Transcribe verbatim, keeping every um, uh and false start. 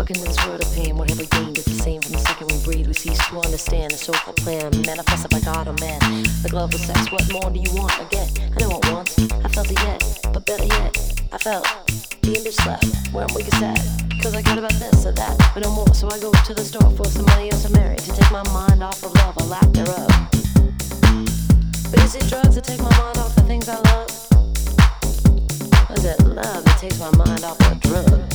Walking in this world of pain, what have we gained? It's the same from the second we breathe. We cease to understand the so-called plan, manifested by God or man. The glove of sex, what more do you want or get? I know it once, I felt it yet, but better yet, I felt the image slept where I'm weak as sad. Cause I got about this or that, but no more. So I go to the store for some money or some marriage to take my mind off of love or lack thereof. But is it drugs that take my mind off the things I love? Or is it love that takes my mind off of drugs?